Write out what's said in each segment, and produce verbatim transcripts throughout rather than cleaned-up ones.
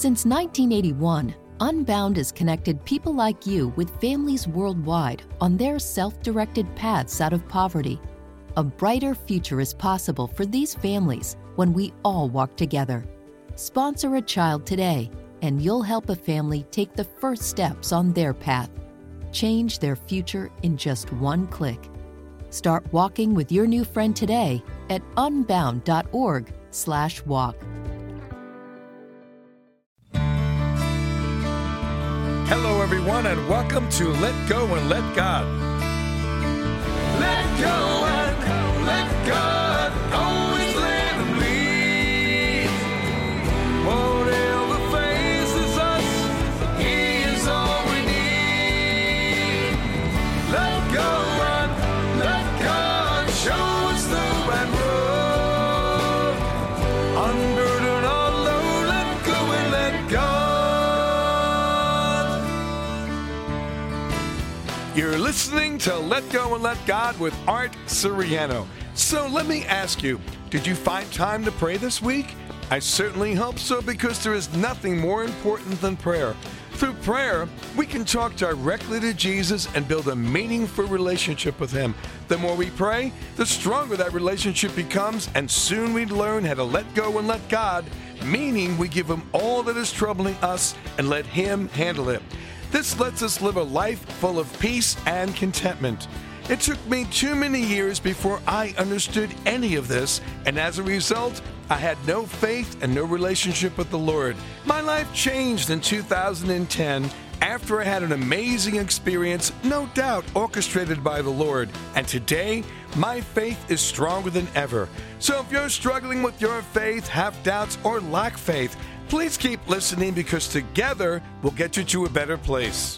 Since nineteen eighty-one, Unbound has connected people like you with families worldwide on their self-directed paths out of poverty. A brighter future is possible for these families when we all walk together. Sponsor a child today, and you'll help a family take the first steps on their path. Change their future in just one click. Start walking with your new friend today at unbound.org slash walk. Hello, everyone, and welcome to Let Go and Let God. Let go and let God, always let Him lead. Whatever faces us, He is all we need. Let go and let God show us the right road. Unburden our load, let go and let God. You're listening to Let Go and Let God with Art Siriano. So let me ask you, did you find time to pray this week? I certainly hope so, because there is nothing more important than prayer. Through prayer, we can talk directly to Jesus and build a meaningful relationship with Him. The more we pray, the stronger that relationship becomes, and soon we learn how to let go and let God, meaning we give Him all that is troubling us and let Him handle it. This lets us live a life full of peace and contentment. It took me too many years before I understood any of this, and as a result, I had no faith and no relationship with the Lord. My life changed in two thousand ten after I had an amazing experience, no doubt orchestrated by the Lord. And today, my faith is stronger than ever. So if you're struggling with your faith, have doubts, or lack faith, please keep listening, because together we'll get you to a better place.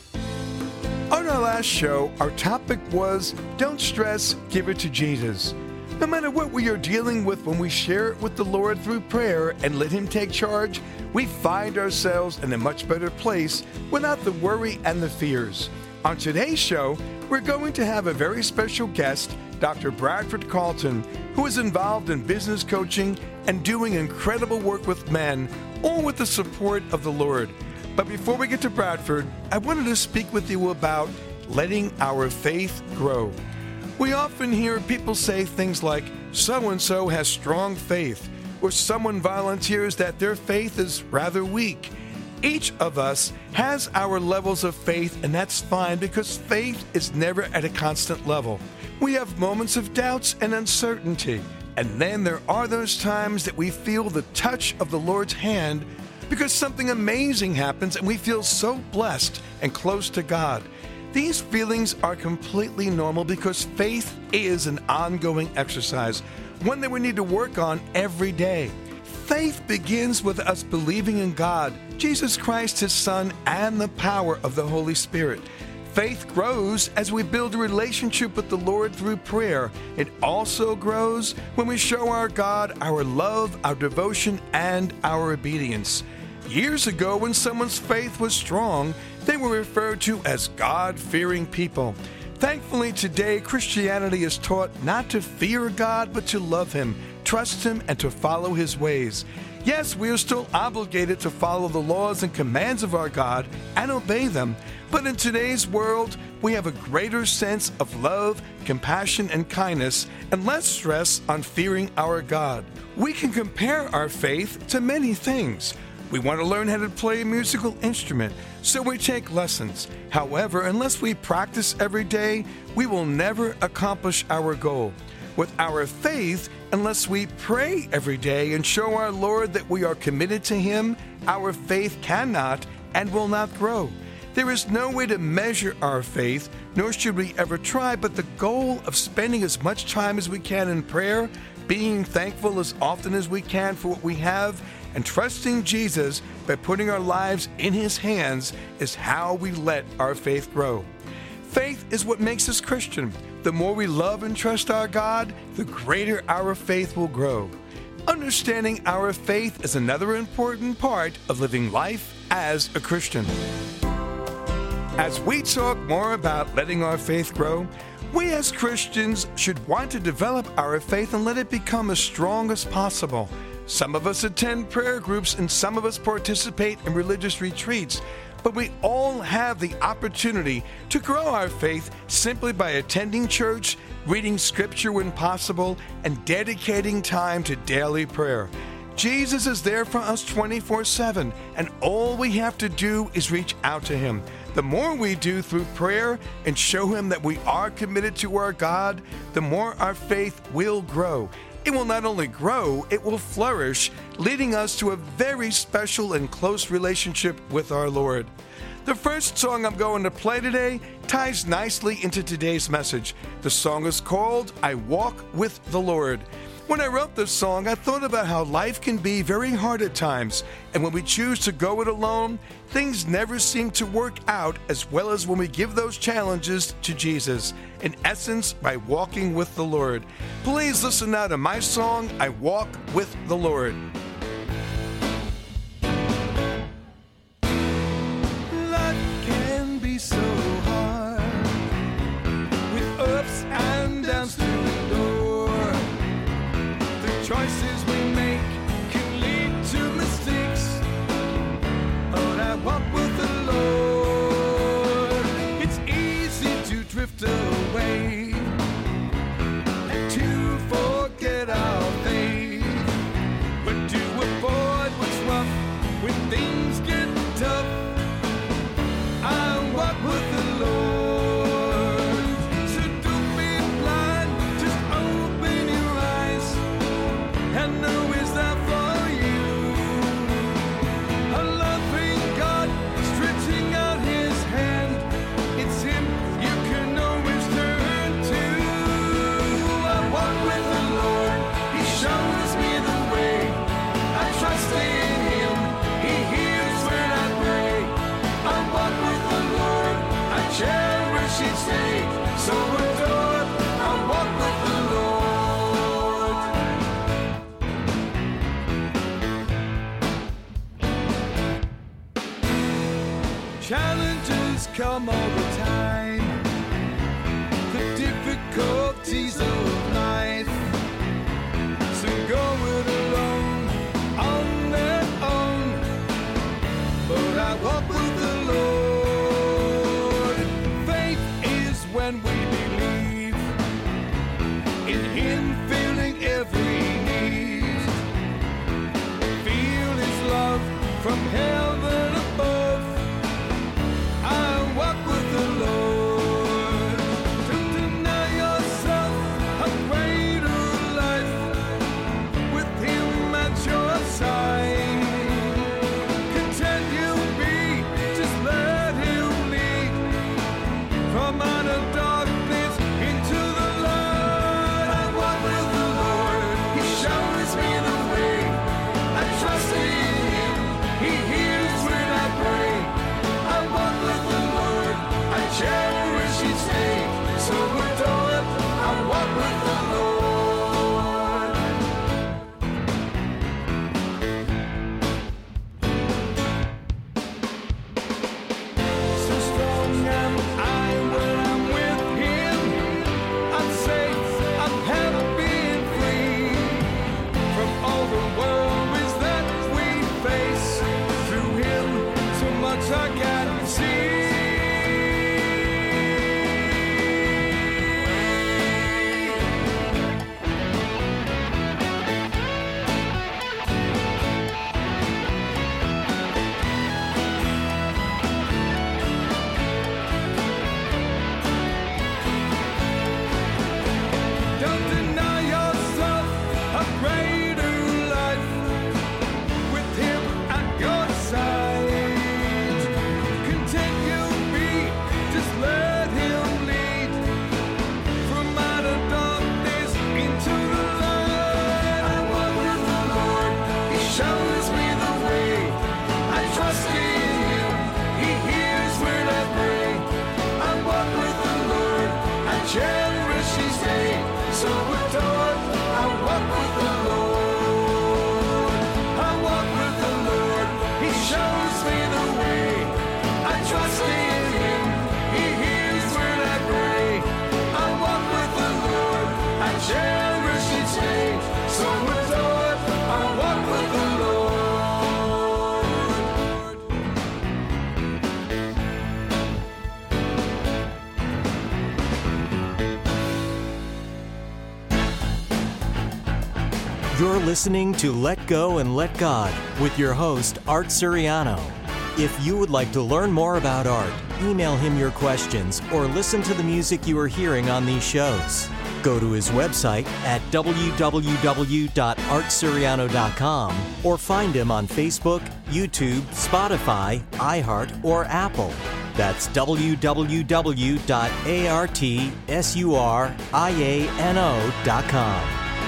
On our last show, our topic was, don't stress, give it to Jesus. No matter what we are dealing with, when we share it with the Lord through prayer and let Him take charge, we find ourselves in a much better place without the worry and the fears. On today's show, we're going to have a very special guest, Doctor Bradford Carlton, who is involved in business coaching and doing incredible work with men, all with the support of the Lord. But before we get to Bradford, I wanted to speak with you about letting our faith grow. We often hear people say things like, so-and-so has strong faith, or someone volunteers that their faith is rather weak. Each of us has our levels of faith, and that's fine, because faith is never at a constant level. We have moments of doubts and uncertainty, and then there are those times that we feel the touch of the Lord's hand, because something amazing happens and we feel so blessed and close to God. These feelings are completely normal, because faith is an ongoing exercise, one that we need to work on every day. Faith begins with us believing in God, Jesus Christ, His Son, and the power of the Holy Spirit. Faith grows as we build a relationship with the Lord through prayer. It also grows when we show our God our love, our devotion, and our obedience. Years ago, when someone's faith was strong, they were referred to as God-fearing people. Thankfully, today, Christianity is taught not to fear God, but to love Him, trust Him, and to follow His ways. Yes, we are still obligated to follow the laws and commands of our God and obey them. But in today's world, we have a greater sense of love, compassion, and kindness, and less stress on fearing our God. We can compare our faith to many things. We want to learn how to play a musical instrument, so we take lessons. However, unless we practice every day, we will never accomplish our goal. With our faith, unless we pray every day and show our Lord that we are committed to Him, our faith cannot and will not grow. There is no way to measure our faith, nor should we ever try, but the goal of spending as much time as we can in prayer, being thankful as often as we can for what we have, and trusting Jesus by putting our lives in His hands is how we let our faith grow. Faith is what makes us Christian. The more we love and trust our God, the greater our faith will grow. Understanding our faith is another important part of living life as a Christian. As we talk more about letting our faith grow, we as Christians should want to develop our faith and let it become as strong as possible. Some of us attend prayer groups and some of us participate in religious retreats, but we all have the opportunity to grow our faith simply by attending church, reading scripture when possible, and dedicating time to daily prayer. Jesus is there for us twenty-four seven, and all we have to do is reach out to Him. The more we do through prayer and show Him that we are committed to our God, the more our faith will grow. It will not only grow, it will flourish, leading us to a very special and close relationship with our Lord. The first song I'm going to play today ties nicely into today's message. The song is called I Walk with the Lord. When I wrote this song, I thought about how life can be very hard at times, and when we choose to go it alone, things never seem to work out as well as when we give those challenges to Jesus, in essence, by walking with the Lord. Please listen now to my song, I Walk with the Lord. Life can be so hard, with ups and downs to endure. Choices we make can lead to mistakes, but I walk with the Lord. It's easy to drift away and to forget our faith, but to avoid what's rough when things get tough, I walk with the Lord. So don't be blind, just open your eyes and know is there for you. A loving God stretching out His hand. It's Him you can always turn to. I walk with the Lord, He shows me the way. I trust in Him, He hears when I pray. I walk with the Lord, I cherish each day. So adored, I walk with the Lord. Challenges come all the time, the difficulties of life. So go it alone, on their own, but I walk with the Lord. Faith is when we believe in Him filling every need. Feel His love from heaven above. I walk with the Lord. Don't deny yourself a greater life with Him at your side. Content you'll be, just let Him lead from out of darkness into the light. I walk with the Lord, He shows me the way. I trust in Him, He hears when I pray. I walk with the Lord, I cherish each day. So adored, I walk with the Lord. So strong am I when I'm with Him. I'm safe, I'm happy and free from all the worries that we face. Through Him, so much I can see. Don't deny yourself a greater life with Him at your side. Content you'll be, just let Him lead from out of darkness into the light. I walk with the Lord, He shows me the way. I trust in Him, He hears when I pray. I walk with the Lord, I cherish each day. So adored, I walk with the Lord. I walk with the Lord, He shows me the way. I trust in Him, He hears when I pray. I walk with the Lord, I cherish each day. So adored, I walk You're listening to Let Go and Let God with your host, Art Suriano. If you would like to learn more about Art, email him your questions or listen to the music you are hearing on these shows. Go to his website at w w w dot art suriano dot com or find him on Facebook, YouTube, Spotify, iHeart, or Apple. That's w w w dot art suriano dot com.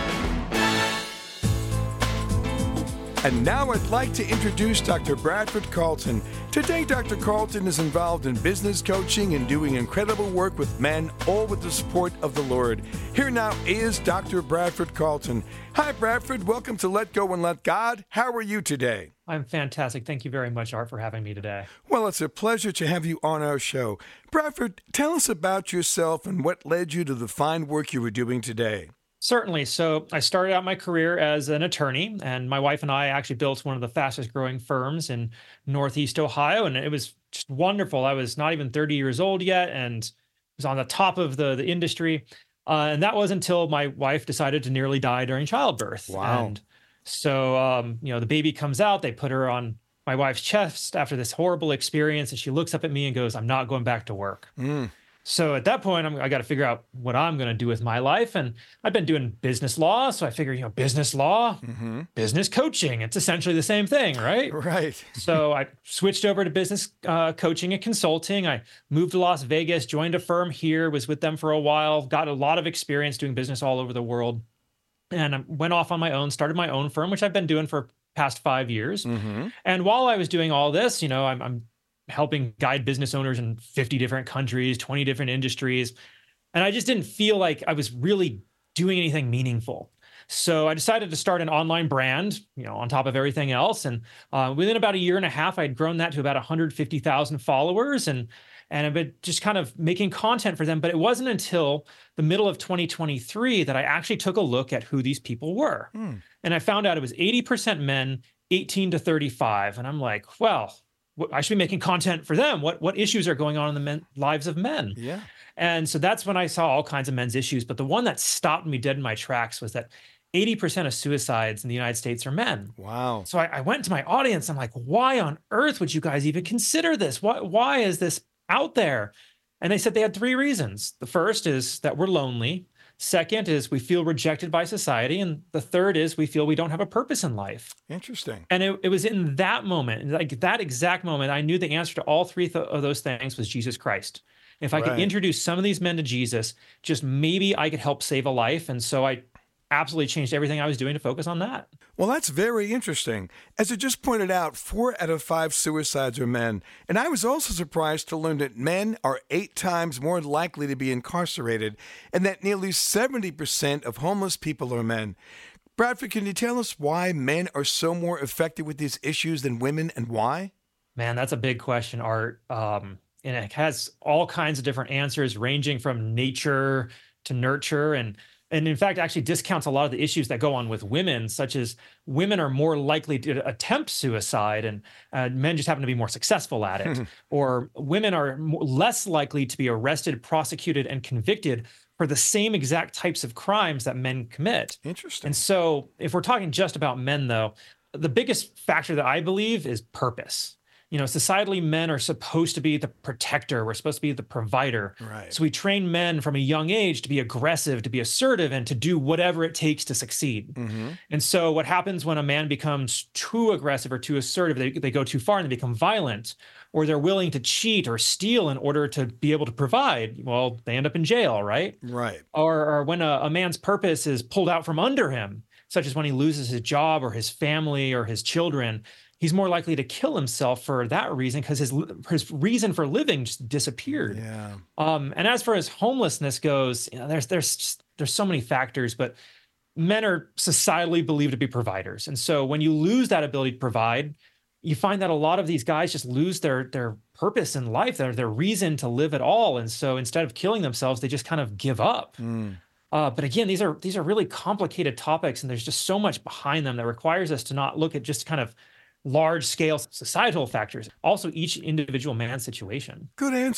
And now I'd like to introduce Doctor Bradford Carlton. Today, Doctor Carlton is involved in business coaching and doing incredible work with men, all with the support of the Lord. Here now is Doctor Bradford Carlton. Hi, Bradford. Welcome to Let Go and Let God. How are you today? I'm fantastic. Thank you very much, Art, for having me today. Well, it's a pleasure to have you on our show. Bradford, tell us about yourself and what led you to the fine work you were doing today. Certainly. So I started out my career as an attorney, and my wife and I actually built one of the fastest growing firms in Northeast Ohio, and it was just wonderful. I was not even thirty years old yet and was on the top of the, the industry. Uh, and that was until my wife decided to nearly die during childbirth. Wow. And so, um, you know, the baby comes out, they put her on my wife's chest after this horrible experience, and she looks up at me and goes, "I'm not going back to work." Mm. So at that point, I'm, I got to figure out what I'm going to do with my life. And I've been doing business law. So I figure, you know, business law, Mm-hmm. business coaching, it's essentially the same thing, right? Right. So I switched over to business uh, coaching and consulting. I moved to Las Vegas, joined a firm here, was with them for a while, got a lot of experience doing business all over the world. And I went off on my own, started my own firm, which I've been doing for past five years. Mm-hmm. And while I was doing all this, you know, I'm, I'm helping guide business owners in fifty different countries, twenty different industries. And I just didn't feel like I was really doing anything meaningful. So I decided to start an online brand, you know, on top of everything else. And uh, within about a year and a half, I'd grown that to about one hundred fifty thousand followers. And, and I've been just kind of making content for them. But it wasn't until the middle of twenty twenty-three that I actually took a look at who these people were. Mm. And I found out it was eighty percent men, eighteen to thirty-five. And I'm like, well, I should be making content for them. What what issues are going on in the men, lives of men? Yeah. And so that's when I saw all kinds of men's issues. But the one that stopped me dead in my tracks was that eighty percent of suicides in the United States are men. Wow. So I, I went to my audience. I'm like, why on earth would you guys even consider this? Why, why is this out there? And they said they had three reasons. The first is that we're lonely. Second is we feel rejected by society. And the third is we feel we don't have a purpose in life. Interesting. And it, it was in that moment, like that exact moment, I knew the answer to all three th- of those things was Jesus Christ. If I Right. could introduce some of these men to Jesus, just maybe I could help save a life. And so I absolutely changed everything I was doing to focus on that. Well, that's very interesting. As you just pointed out, four out of five suicides are men. And I was also surprised to learn that men are eight times more likely to be incarcerated and that nearly seventy percent of homeless people are men. Bradford, can you tell us why men are so more affected with these issues than women and why? Man, that's a big question, Art. Um, and it has all kinds of different answers ranging from nature to nurture. And And in fact, actually discounts a lot of the issues that go on with women, such as women are more likely to attempt suicide and uh, men just happen to be more successful at it. Or women are more, less likely to be arrested, prosecuted, and convicted for the same exact types of crimes that men commit. Interesting. And so if we're talking just about men, though, the biggest factor that I believe is purpose. You know, societally, men are supposed to be the protector. We're supposed to be the provider. Right. So we train men from a young age to be aggressive, to be assertive, and to do whatever it takes to succeed. Mm-hmm. And so what happens when a man becomes too aggressive or too assertive, they, they go too far and they become violent, or they're willing to cheat or steal in order to be able to provide. Well, they end up in jail, right? Right. Or, or when a, a man's purpose is pulled out from under him, such as when he loses his job or his family or his children, he's more likely to kill himself for that reason because his his reason for living just disappeared. Yeah. Um, and as far as homelessness goes, you know, there's there's just, there's so many factors, but men are societally believed to be providers, and so when you lose that ability to provide, you find that a lot of these guys just lose their their purpose in life, their their reason to live at all, and so instead of killing themselves, they just kind of give up. Mm. Uh, but again, these are these are really complicated topics, and there's just so much behind them that requires us to not look at just kind of large-scale societal factors, also each individual man's situation. Good answer.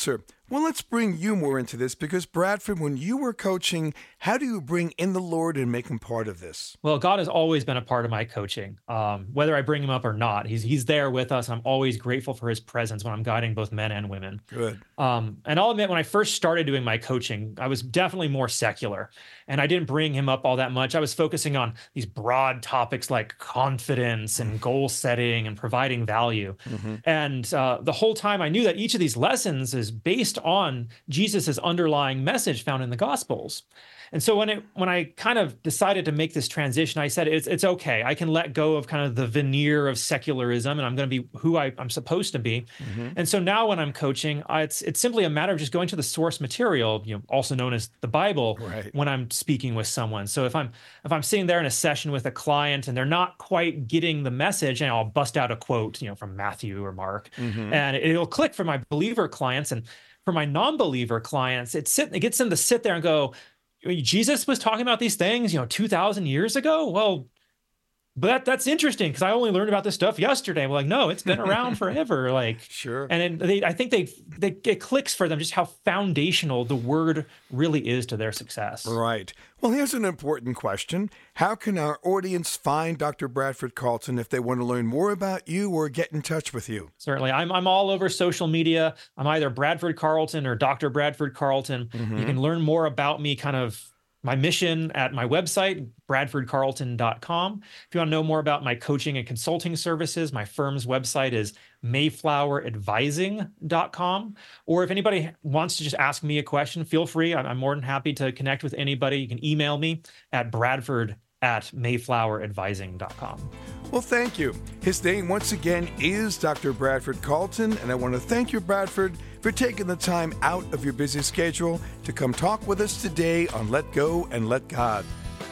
Well, let's bring you more into this because, Bradford, when you were coaching, how do you bring in the Lord and make him part of this? Well, God has always been a part of my coaching, um, whether I bring him up or not. He's he's there with us. I'm always grateful for his presence when I'm guiding both men and women. Good. Um, and I'll admit, when I first started doing my coaching, I was definitely more secular, and I didn't bring him up all that much. I was focusing on these broad topics like confidence and goal setting and providing value. Mm-hmm. And uh, the whole time I knew that each of these lessons is based on Jesus's underlying message found in the Gospels. And so when it when I kind of decided to make this transition, I said, it's it's okay. I can let go of kind of the veneer of secularism, and I'm going to be who I, I'm supposed to be. Mm-hmm. And so now when I'm coaching, I, it's it's simply a matter of just going to the source material, you know, also known as the Bible, right, when I'm speaking with someone. So if I'm if I'm sitting there in a session with a client and they're not quite getting the message, and I'll bust out a quote, you know, from Matthew or Mark, mm-hmm, and it'll click for my believer clients, and for my non-believer clients, it sit it gets them to sit there and go, Jesus was talking about these things, you know, two thousand years ago. Well, but that, that's interesting because I only learned about this stuff yesterday. We're like, no, it's been around forever. Like, sure. And they, I think they, they, it clicks for them just how foundational the word really is to their success. Right. Well, here's an important question. How can our audience find Doctor Bradford Carlton if they want to learn more about you or get in touch with you? Certainly. I'm I'm all over social media. I'm either Bradford Carlton or Doctor Bradford Carlton. Mm-hmm. You can learn more about me, kind of my mission, at my website, bradford carlton dot com. If you want to know more about my coaching and consulting services, my firm's website is mayflower advising dot com. Or if anybody wants to just ask me a question, feel free. I'm, I'm more than happy to connect with anybody. You can email me at bradford at mayflower advising dot com. Well, thank you. His name, once again, is Doctor Bradford Carlton, and I want to thank you, Bradford, for taking the time out of your busy schedule to come talk with us today on Let Go and Let God.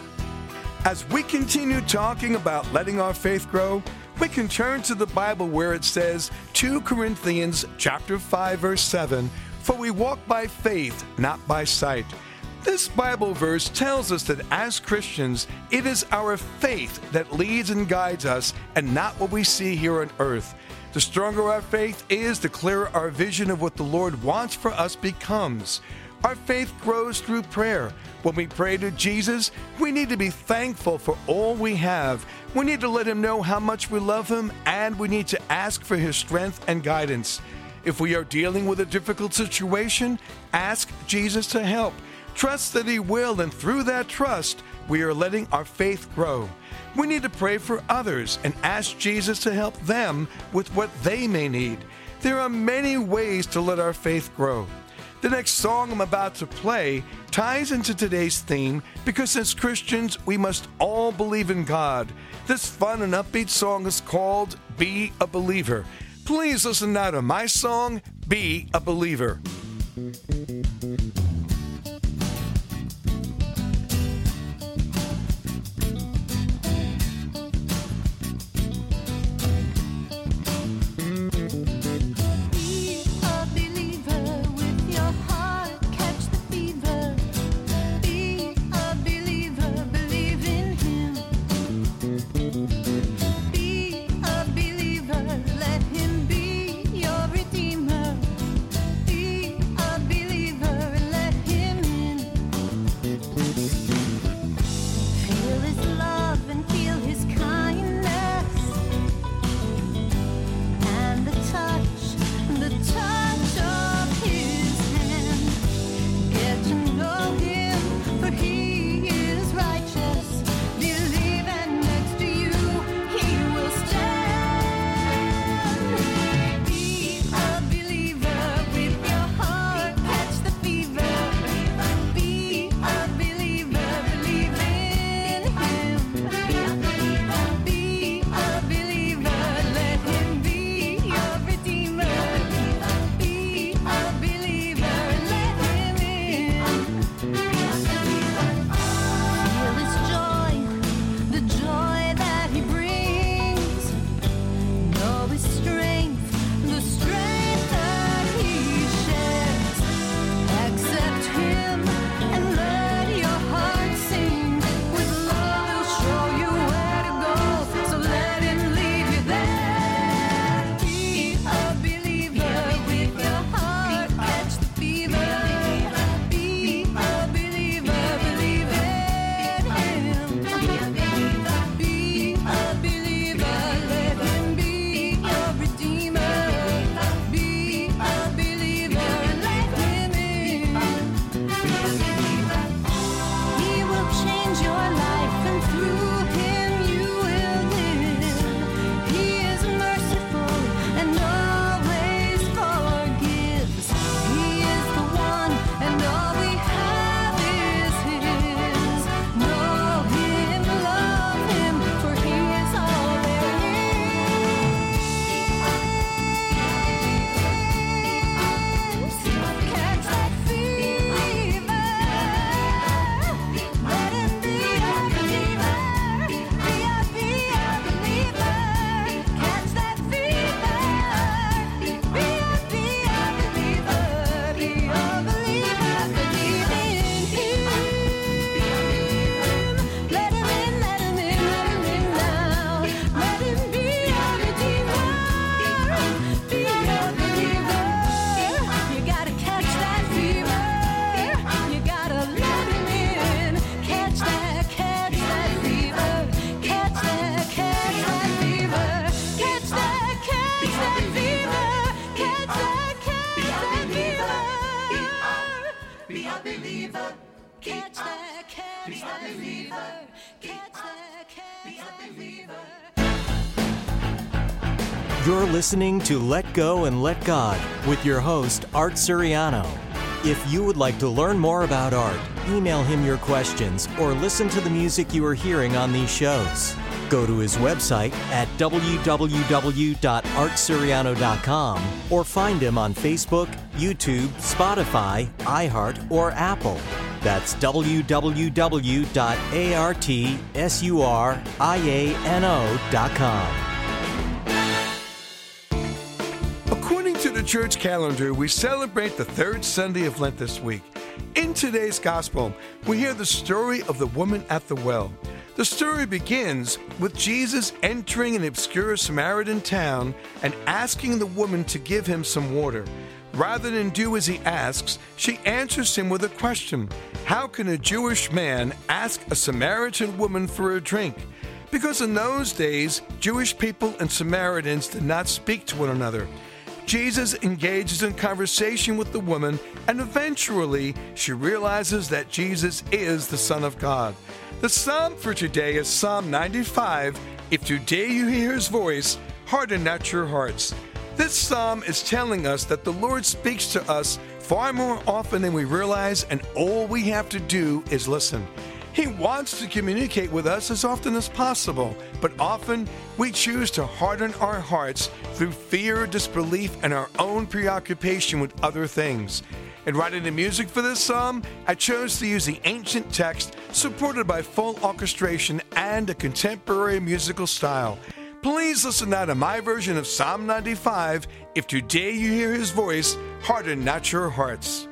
As we continue talking about letting our faith grow, we can turn to the Bible where it says, Second Corinthians chapter five, verse seven, "For we walk by faith, not by sight." This Bible verse tells us that as Christians, it is our faith that leads and guides us and not what we see here on earth. The stronger our faith is, the clearer our vision of what the Lord wants for us becomes. Our faith grows through prayer. When we pray to Jesus, we need to be thankful for all we have. We need to let him know how much we love him, and we need to ask for his strength and guidance. If we are dealing with a difficult situation, ask Jesus to help. Trust that he will, and through that trust, we are letting our faith grow. We need to pray for others and ask Jesus to help them with what they may need. There are many ways to let our faith grow. The next song I'm about to play ties into today's theme because as Christians, we must all believe in God. This fun and upbeat song is called Be a Believer. Please listen now to my song, Be a Believer. Be a believer. Catch that, catch that fever. Catch that, catch that fever. You're listening to Let Go and Let God with your host, Art Suriano. If you would like to learn more about Art, email him your questions or listen to the music you are hearing on these shows. Go to his website at w w w dot art suriano dot com or find him on Facebook, YouTube, Spotify, iHeart, or Apple. That's w w w dot art suriano dot com. According to the church calendar, we celebrate the third Sunday of Lent this week. In today's gospel, we hear the story of the woman at the well. The story begins with Jesus entering an obscure Samaritan town and asking the woman to give him some water. Rather than do as he asks, she answers him with a question. How can a Jewish man ask a Samaritan woman for a drink? Because in those days, Jewish people and Samaritans did not speak to one another. Jesus engages in conversation with the woman, and eventually she realizes that Jesus is the Son of God. The psalm for today is Psalm ninety-five. If today you hear his voice, harden not your hearts. This psalm is telling us that the Lord speaks to us far more often than we realize, and all we have to do is listen. He wants to communicate with us as often as possible, but often we choose to harden our hearts through fear, disbelief, and our own preoccupation with other things. In writing the music for this psalm, I chose to use the ancient text supported by full orchestration and a contemporary musical style. Please listen now to my version of Psalm ninety-five. If today you hear his voice, harden not your hearts.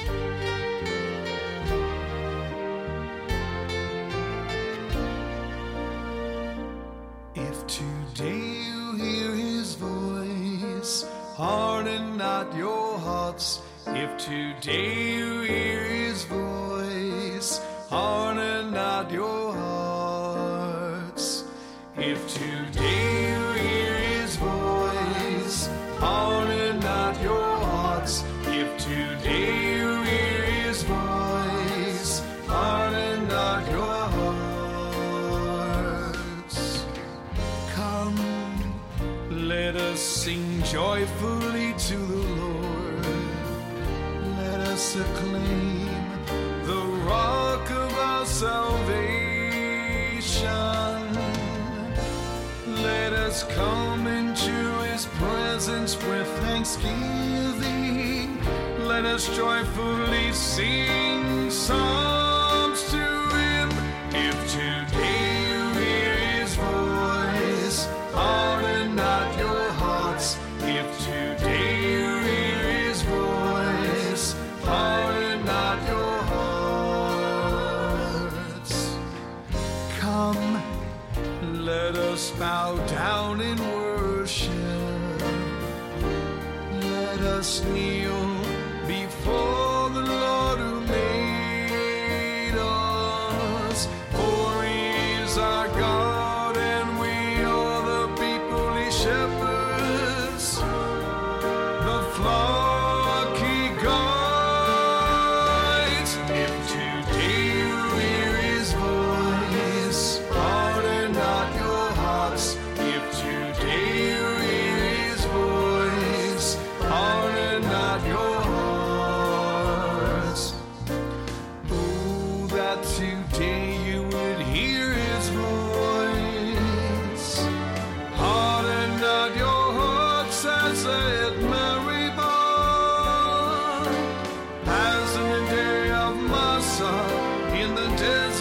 If today you hear his voice, harden not your hearts. If today you hear his voice, harden not your hearts. If today you hear his voice, harden not your hearts. If today you hear his voice, harden not your hearts. Come, let us sing joyfully to the Lord. Let us acclaim the rock of our salvation. Let us come into his presence with thanksgiving. Let us joyfully sing psalms to him. If today you hear his voice, harden not your hearts. If today you hear his voice, harden not your hearts. Come, let us bow down in worship. Let us kneel before the Lord who made us. For he is our God, and we are the people he shepherds. The flock he guides. If today you hear his voice, harden not your hearts. If today you hear his voice, harden not your hearts. Oh, that today you would hear his voice. Harden not your hearts as at Meribah, as in the day of Massa in the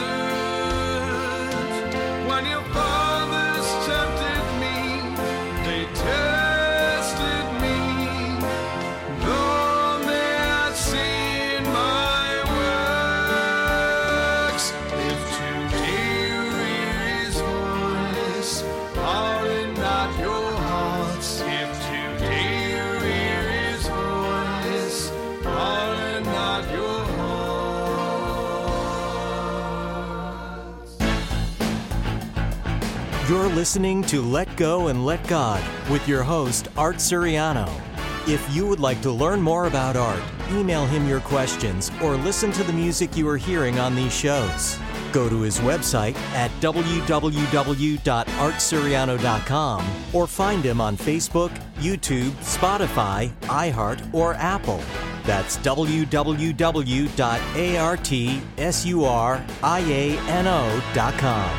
desert, when your fathers tempted me, they tested me, though they had seen my works. If today you hear his voice, harden not your hearts. If today you hear his voice, harden not your hearts. You're listening to Let Go and Let God with your host, Art Suriano. If you would like to learn more about Art, email him your questions, or listen to the music you are hearing on these shows. Go to his website at w w w dot art siriano dot com or find him on Facebook, YouTube, Spotify, iHeart, or Apple. That's w w w dot art siriano dot com.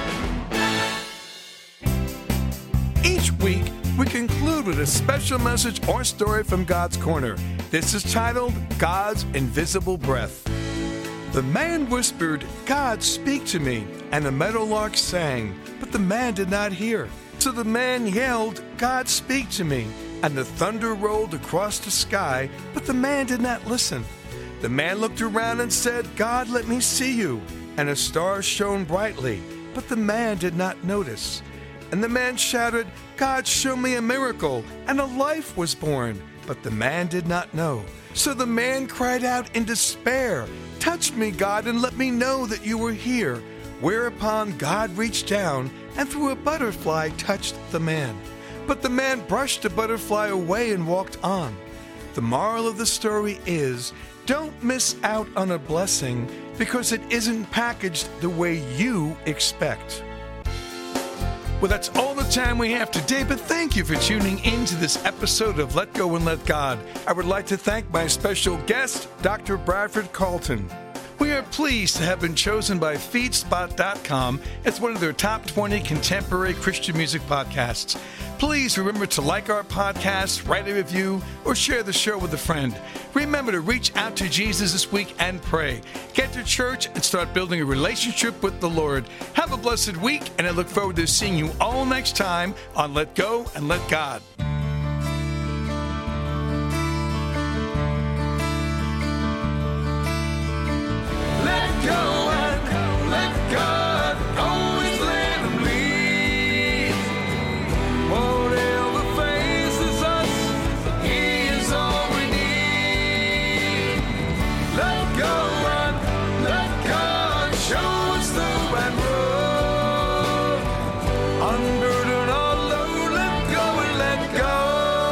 Each week, we conclude with a special message or story from God's Corner. This is titled, God's Invisible Breath. The man whispered, "God, speak to me," and the meadowlark sang, but the man did not hear. So the man yelled, "God, speak to me," and the thunder rolled across the sky, but the man did not listen. The man looked around and said, "God, let me see you," and a star shone brightly, but the man did not notice. And the man shouted, "God, show me a miracle," and a life was born, but the man did not know. So the man cried out in despair, "Touch me, God, and let me know that you were here." Whereupon God reached down and through a butterfly touched the man. But the man brushed the butterfly away and walked on. The moral of the story is, don't miss out on a blessing because it isn't packaged the way you expect. Well, that's all the time we have today, but thank you for tuning in to this episode of Let Go and Let God. I would like to thank my special guest, Doctor Bradford Carlton. We are pleased to have been chosen by Feedspot dot com as one of their top twenty contemporary Christian music podcasts. Please remember to like our podcast, write a review, or share the show with a friend. Remember to reach out to Jesus this week and pray. Get to church and start building a relationship with the Lord. Have a blessed week, and I look forward to seeing you all next time on Let Go and Let God. Let go and let God, always let him lead. Whatever faces us, he is all we need. Let go and let God show us the right road. Unburden our load, let go and let God.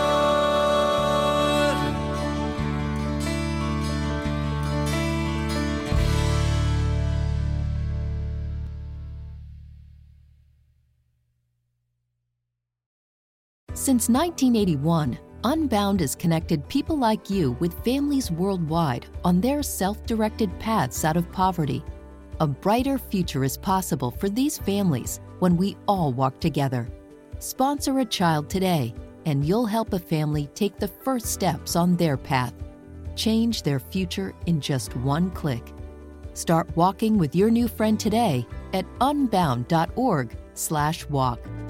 Since nineteen eighty-one, Unbound has connected people like you with families worldwide on their self-directed paths out of poverty. A brighter future is possible for these families when we all walk together. Sponsor a child today, and you'll help a family take the first steps on their path. Change their future in just one click. Start walking with your new friend today at unbound dot org slash walk.